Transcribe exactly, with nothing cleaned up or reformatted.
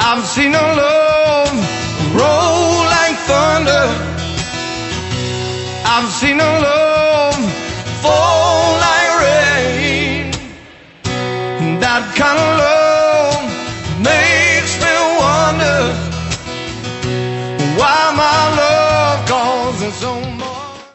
I've seen a love roll like thunder. I've seen a love fall